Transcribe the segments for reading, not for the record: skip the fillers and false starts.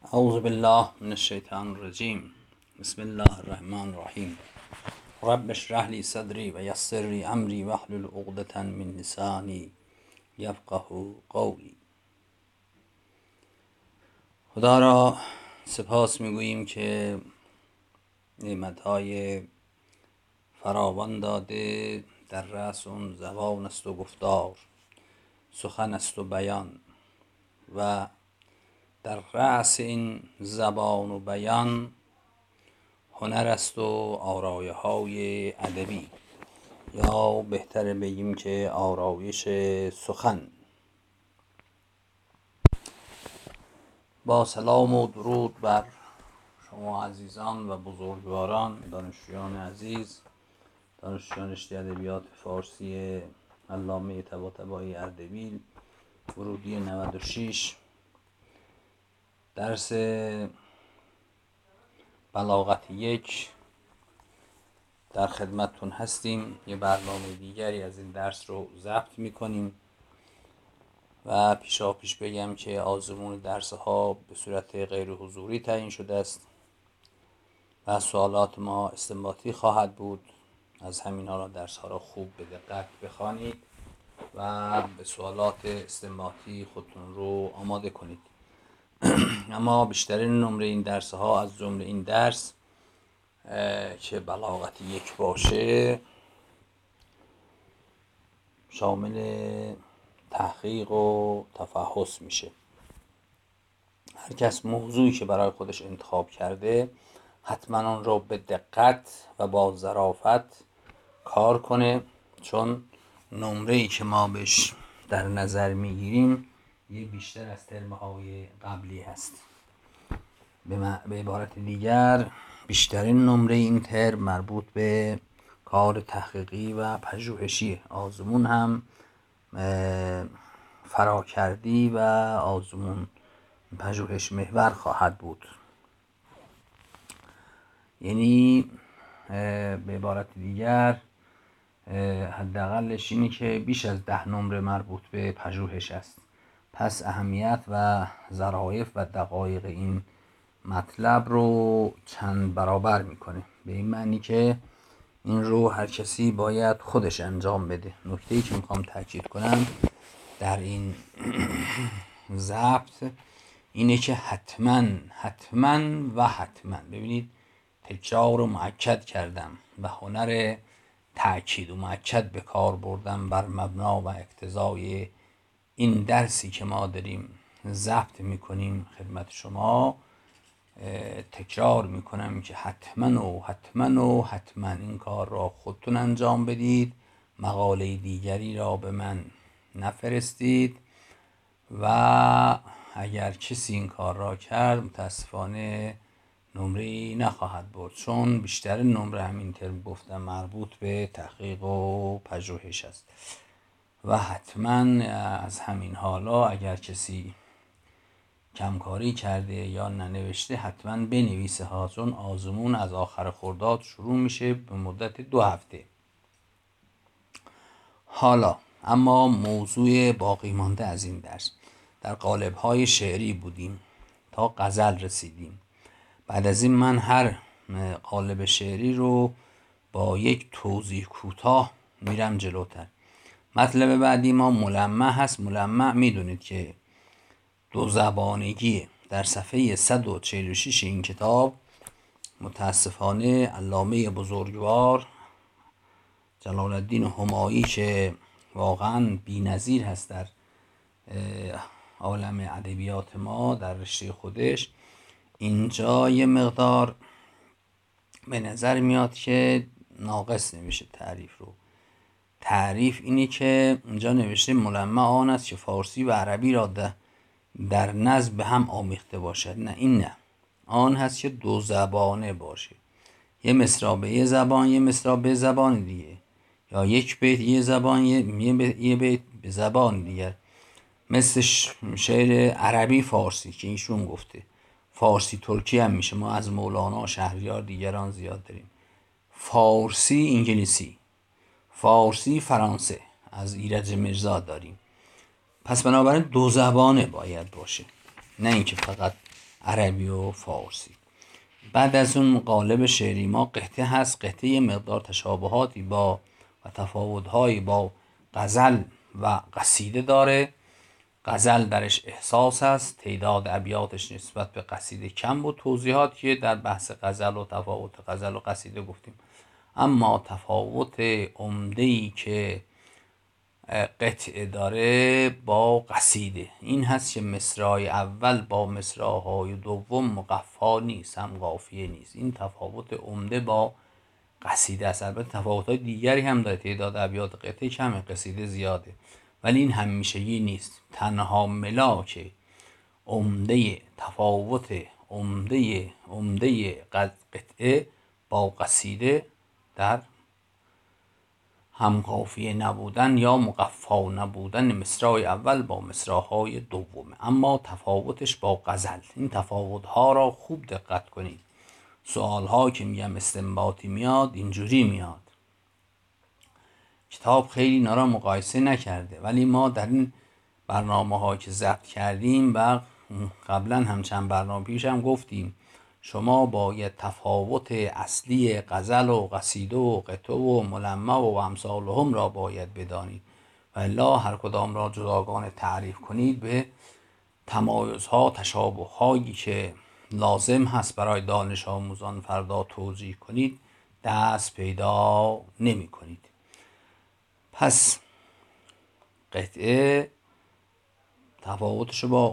اعوذ بالله من الشیطان الرجیم. بسم الله الرحمن الرحیم. رب اشرح لی صدری و یسر لی امری واحلل عقدة من لسانی یفقهوا قولی. خدا را سپاس میگوییم که نعمتهای فراوان داده. در رأس اون زبان است و گفتار، سخن است و بیان، و در رأس این زبان و بیان هنر است و آرایه های ادبی، یا بهتره بگیم که آرایش سخن. با سلام و درود بر شما عزیزان و بزرگواران، دانشجویان عزیز، دانشجویان رشته ادبیات فارسی علامه طباطبایی اردبیل، ورودی 96، درس بلاغت 1 در خدمتتون هستیم. یه برنامه دیگری از این درس رو ضبط میکنیم و پیشاپیش بگم که آزمون درس ها به صورت غیر حضوری تعیین شده است و سوالات ما استنباطی خواهد بود. از همین حالا درس ها را خوب به دقت بخوانید و به سوالات استنباطی خودتون رو آماده کنید. اما بیشترین نمره این درس ها از جمله این درس که بلاغت 1 باشه شامل تحقیق و تفحص میشه. هر کس موضوعی که برای خودش انتخاب کرده حتما آن را به دقت و با ظرافت کار کنه، چون نمره‌ای که ما بهش در نظر میگیریم یه بیشتر از ترم‌های قبلی هست. به عبارت دیگر بیشترین نمره این ترم مربوط به کار تحقیقی و پژوهشی. آزمون هم فراکردی و آزمون پژوهش محور خواهد بود. یعنی به عبارت دیگر حداقلش اینه که بیش از 10 نمره مربوط به پژوهش است. پس اهمیت و ظرافت و دقایق این مطلب رو چند برابر میکنه، به این معنی که این رو هر کسی باید خودش انجام بده. نکته‌ای که میخوام تاکید کنم در این ضبط اینه که حتما ببینید تکرار رو مؤکد کردم و هنر تأکید و مؤکد به کار بردم بر مبنا و اقتضای این درسی که ما داریم ضبط میکنیم خدمت شما. تکرار میکنم که حتما این کار را خودتون انجام بدید، مقاله دیگری را به من نفرستید و اگر کسی این کار را کرد متاسفانه نمره‌ای نخواهد برد، چون بیشتر نمره همین ترم گفتم مربوط به تحقیق و پژوهش است. و حتما از همین حالا اگر کسی کمکاری کرده یا ننوشته حتما بنویسه ها، چون آزمون از آخر خرداد شروع میشه به مدت 2 هفته. حالا اما موضوع باقی مانده از این درس، در قالب‌های شعری بودیم تا غزل رسیدیم. بعد از این من هر قالب شعری رو با یک توضیح کوتاه میرم جلوتر. مطلب بعدی ما ملمع هست. ملمع میدونید که دو زبانگی. در صفحه 146 این کتاب متاسفانه علامه بزرگوار جلال الدین همایی که واقعا بی‌نظیر هست در عالم ادبیات ما در رشته خودش، اینجا یه مقدار به نظر میاد که ناقص نمیشه تعریف رو. تعریف اینه که اینجا نوشته ملمع آن است که فارسی و عربی را در نظم به هم آمیخته باشد. نه، این نه. آن هست که دو زبانه باشه، یه مصرع به یه زبان، یه مصرع به زبان دیگه، یا یک بیت یه زبان، یه بیت به زبان دیگر. مثل شعر عربی فارسی که ایشون گفته، فارسی ترکی هم میشه. ما از مولانا، شهریار، دیگران زیاد داریم. فارسی انگلیسی، فارسی فرانسه، از ایرج مرزا داریم. پس بنابراین دو زبانه باید باشه، نه اینکه فقط عربی و فارسی. بعد از اون قالب شعری ما قطعه هست. قطعه یه مقدار تشابهاتی با و تفاوت‌هایی با غزل و قصیده داره. غزل درش احساس هست، تعداد ابیاتش نسبت به قصیده کم بود، توضیحات که در بحث غزل و تفاوت غزل و قصیده گفتیم. اما تفاوت عمده‌ای که قطعه داره با قصیده این هست که مصرع اول با مصرع‌های دوم مقفا نیست، هم قافیه نیست. این تفاوت عمده با قصیده است. البته تفاوت‌های دیگری هم داره، تعداد ابیات قطعه کمه، قصیده زیاده، ولی این همیشگی نیست. تنها ملاک عمده تفاوت عمده قطعه با قصیده در هم قافیه نبودن یا مقفا نبودن مصرع اول با مصرع‌های دومه. اما تفاوتش با غزل، این تفاوت‌ها را خوب دقت کنید. سوال‌ها که میگم استنباطی میاد اینجوری میاد. کتاب خیلی اینا را مقایسه نکرده، ولی ما در این برنامه‌ها که ضبط کردیم و قبلا هم چند برنامه پیش هم گفتیم شما باید تفاوت اصلی غزل و قصیده و قطعه و ملمع و امثالهم را باید بدانید و الا هر کدام را جداگانه تعریف کنید به تمایزها تشابه‌هایی که لازم هست برای دانش آموزان فردا توضیح کنید دست پیدا نمی کنید. پس قطعه تفاوتشو با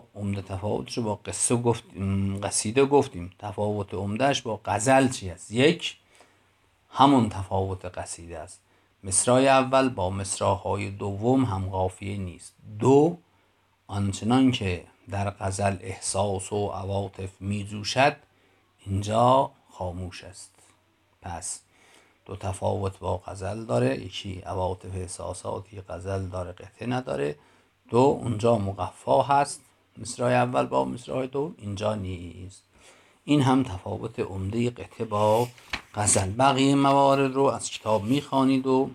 قصیده گفتیم. تفاوت عمدهش با غزل چی است؟ یک، همون تفاوت قصیده است. مصرع اول با مصرع‌های دوم هم قافیه نیست. دو، آنچنان که در غزل احساس و عواطف میجوشد اینجا خاموش است. پس دو تفاوت با غزل داره، یکی عواطف احساساتی غزل داره قطعه نداره. دو، اونجا مقفا هست مصرع اول با مصرع دوم، اینجا نیست. این هم تفاوت عمده قطعه با غزل. بقیه موارد رو از کتاب میخوانید و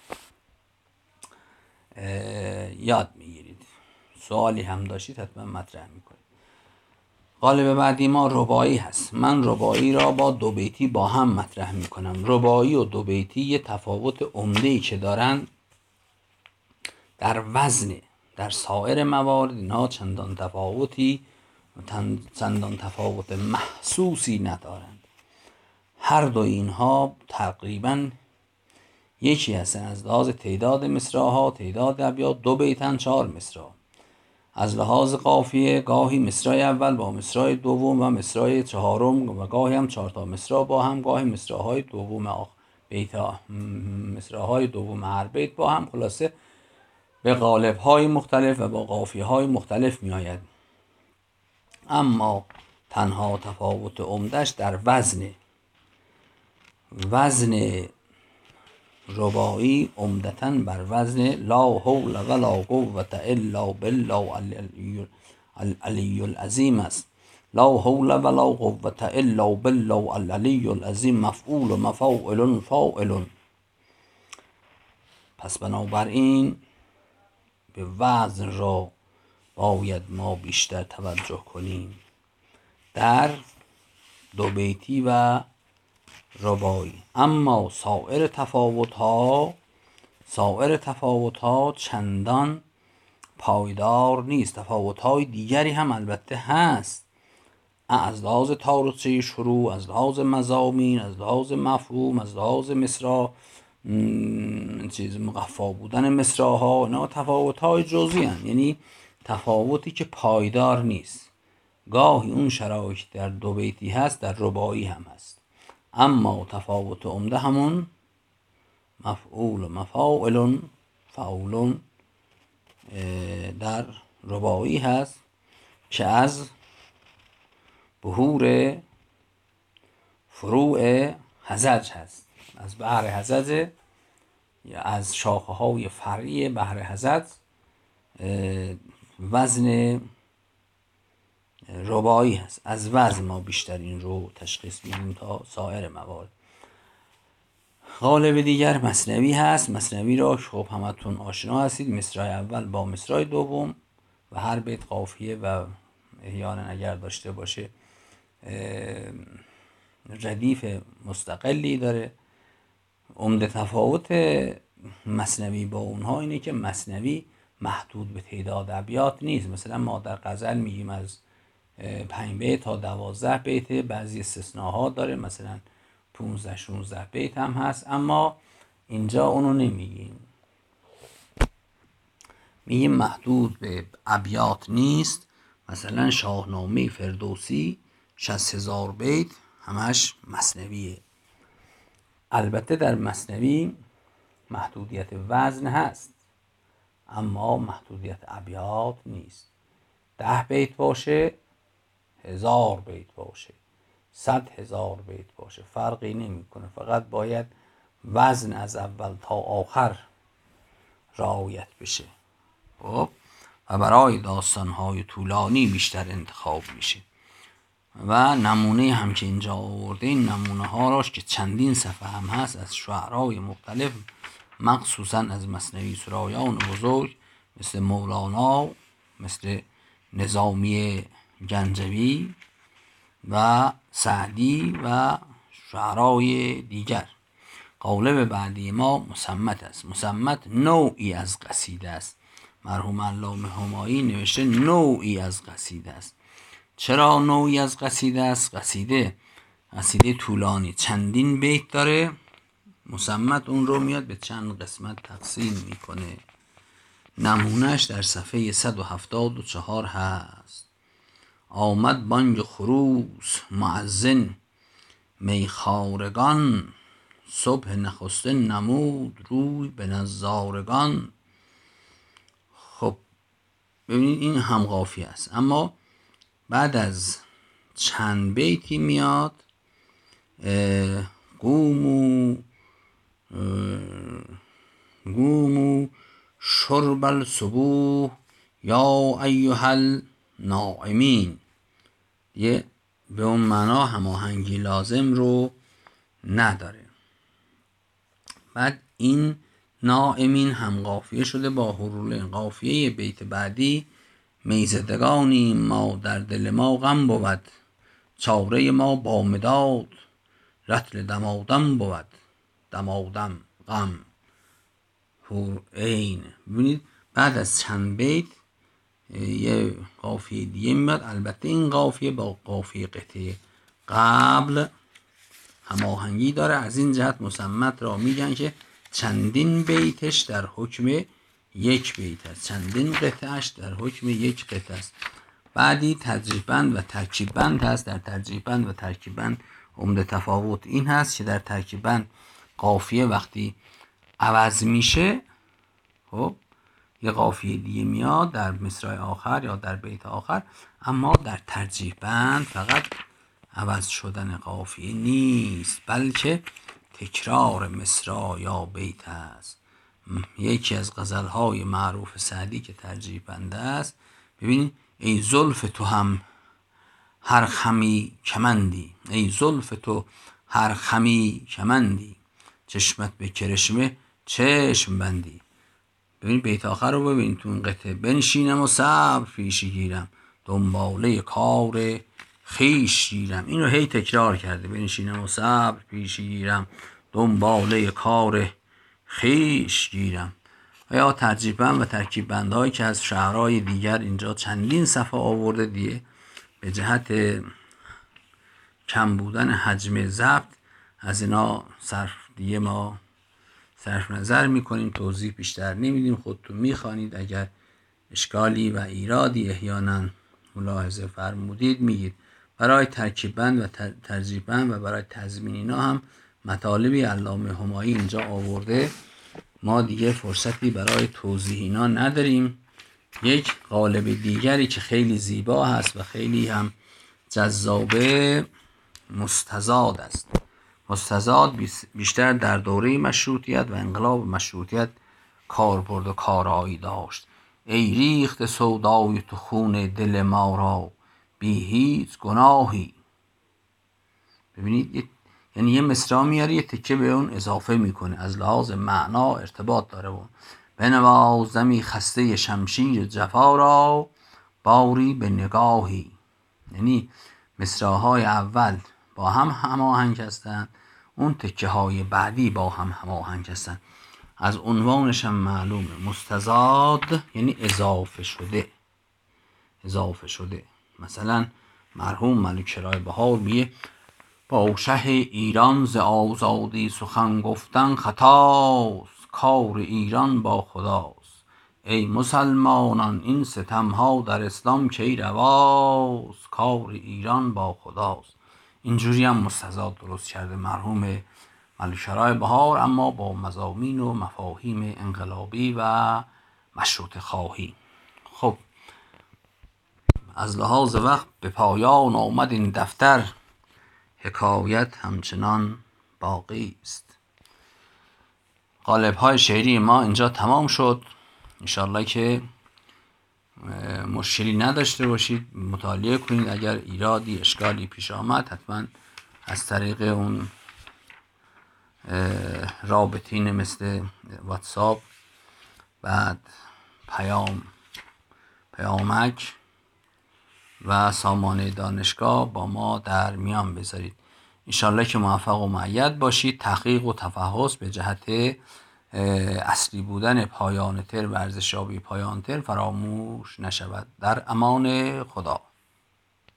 یاد میگیرید. سوالی هم داشتید حتما مطرح میکنید. قالب بعدی ما رباعی هست. من رباعی را با دو بیتی با هم مطرح میکنم. رباعی و دو بیتی یه تفاوت عمده‌ای که دارن در وزن، در سایر موارد اینها چندان تفاوت محسوسی ندارند. هر دو اینها تقریبا یکی هستن از لحاظ تعداد مصرع‌ها، تعداد ابیات، دو بیتن 4 مصرع. از لحاظ قافیه گاهی مصرع اول با مصرع دوم و مصرع چهارم و گاهی هم 4 تا مصرع با هم، گاهی مصرع‌های دوم مصرع‌های دوم هر بیت با هم، خلاصه به قالب‌های مختلف و با قافیه‌های مختلف می‌آید. اما تنها تفاوت عمده‌اش در وزن رباعی عمدتاً بر وزن لا حول ولا قوة الا بالله العلی العظیم است. لا حول ولا قوة الا بالله العلی العظیم مفعول و مفاعل فاعل. پس بنابراین به وزن را باید ما بیشتر توجه کنیم در دو بیتی و رباعی. اما سایر تفاوت‌ها چندان پایدار نیست. تفاوت‌های دیگری هم البته هست، از لحاظ تاریخچه شروع، از لحاظ مضامین، از لحاظ مفهوم، از لحاظ مصرع مقفا بودن مصرع‌ها، نه تفاوت‌های جزئی هستند، یعنی تفاوتی که پایدار نیست. گاهی اون شرایط در دو بیتی هست در رباعی هم هست، اما تفاوت عمده همون مفعول و مفاعل فعول در رباعی هست که از بحور فروع هزج هست، از بحر هزج یا از شاخه های فرعی بحر هزج وزن رباعی هست. از وزن ما بیشتر این رو تشخیص میدیم تا سایر موارد. قالب دیگر مثنوی هست. مثنوی را خب همتون آشنا هستید، مصرع اول با مصرع دوم و هر بیت قافیه و احیانا اگر داشته باشه ردیف مستقلی داره. عمده تفاوت مثنوی با اونها اینه که مثنوی محدود به تعداد ابیات نیست. مثلا ما در غزل میگیم از 5 بیت تا 12 بیت، بعضی استثناها داره، مثلا 15-16 بیت هم هست، اما اینجا اونو نمیگیم، میگیم محدود به ابیات نیست. مثلا شاهنامه فردوسی 60,000 بیت همش مثنویه. البته در مثنوی محدودیت وزن هست اما محدودیت ابیات نیست. 10 بیت باشه، 1000 بیت باشه، 100,000 بیت باشه، فرقی نمیکنه، فقط باید وزن از اول تا آخر رعایت بشه. خب و برای داستان‌های طولانی بیشتر انتخاب میشه. و نمونه هم که اینجا آورده، این نمونه ها راش که چندین صفحه هم هست از شعرهای مختلف، مخصوصا از مثنوی سرایان بزرگ مثل مولانا، مثل نظامی گنجوی و سعدی و شعرهای دیگر. قالب بعدی ما مصمت است. مصمت نوعی از قصیده است. مرحوم علامه همایی نوشته نوعی از قصیده است. چرا نوعی از قصیده است؟ قصیده طولانی چندین بیت داره، مصمت اون رو میاد به چند قسمت تقسیم میکنه. نمونهش در صفحه 174 هست. آمد بانگ خروس مؤذن میخوارگان، صبح نخسته نمود روی به نظارگان. خب ببینید این هم قافیه است، اما بعد از چند بیتی میاد قومو شرب الصبوح یا ایها النائمین. یه به اون معنا هماهنگی لازم رو نداره. بعد این نائمین هم قافیه شده با حروله. قافیه بیت بعدی میزدگانی ما در دل ما غم بود، چاره ما با مداد رطل دمادم بود. دمادم غم هور عین. ببینید بعد از چند بیت یه قافیه دیگه میاد. البته این قافیه با قافیه قطعه قبل هماهنگی داره. از این جهت مصمت را میگن که چندین بیتش در حکم یک بیت است، چندین قطعش در حکم یک قطعه است. بعدی ترجیح بند و ترکیب بند هست. در ترجیح بند و ترکیب بند عمده تفاوت این هست که در ترکیب بند قافیه وقتی عوض میشه، خب یه قافیه دیگه میاد در مصرع آخر یا در بیت آخر، اما در ترجیح بند فقط عوض شدن قافیه نیست بلکه تکرار مصرع یا بیت است. یکی از غزلهای معروف سعدی که ترجیح بند است، ببینید ای زلف تو هم هر خمی کمندی، ای زلف تو هر خمی کمندی، چشمت به کرشمه چشم بندی. ببین بیت آخر رو ببین تو این قطعه. بنشینم و صبر پیشی گیرم، دنباله کار خیش گیرم. این رو هی تکرار کرده. بنشینم و صبر پیشی گیرم، دنباله کار خیش گیرم. و یا ترجیح بند و ترکیب بندهایی که از شعرهای دیگر اینجا چندین صفحه آورده دیگه به جهت کم بودن حجم ضبط از اینا ما صرف نظر میکنیم، توضیح بیشتر نمیدیم، خودتون میخوانید. اگر اشکالی و ایرادی احیانا ملاحظه فرمودید میگید. برای ترکیب بند و ترجیح بند و برای تضمین اینا هم مطالبی علامه همایی اینجا آورده. ما دیگه فرصتی برای توضیح اینا نداریم. یک قالب دیگری که خیلی زیبا هست و خیلی هم جذابه مستزاد است. مستزاد بیشتر در دوره مشروطیت و انقلاب مشروطیت کاربرد و کارایی داشت. ای ریخت سودای تو خون دل ما را بی هیچ گناهی. ببینید یعنی یه مصرع میاره یه تکه به اون اضافه میکنه، از لحاظ معنا ارتباط داره. اون بنوازمی خسته شمشیر جفا را باری به نگاهی. یعنی مصرع‌های اول با هم هماهنگ هستند، اون تکه های بعدی با هم هماهنگ هستند. از عنوانش هم معلومه مستزاد یعنی اضافه شده. مثلا مرحوم ملوک‌شرای بهار میگه با شه ایران ز آزادی سخن گفتن خطاست، کار ایران با خداست. ای مسلمانان این ستمها در اسلام کی رواست، کار ایران با خداست. اینجوری هم مستزاد درست کرده مرحوم ملوک‌شرای بهار، اما با مضامین و مفاهیم انقلابی و مشروطه خواهی. خب از لحاظ وقت به پایان آمد این دفتر، حکایت همچنان باقی است. قالب‌های شعری ما اینجا تمام شد. انشالله که مشکلی نداشته باشید، مطالعه کنید. اگر ایرادی اشکالی پیش آمد حتما از طریق اون رابطین مثل واتساپ، بعد پیامک و سامانه دانشگاه با ما در میان بذارید. انشالله که موفق و مؤید باشید. تحقیق و تفحص به جهت اصلی بودن پایان ترم و ارزشیابی پایان ترم فراموش نشود. در امان خدا.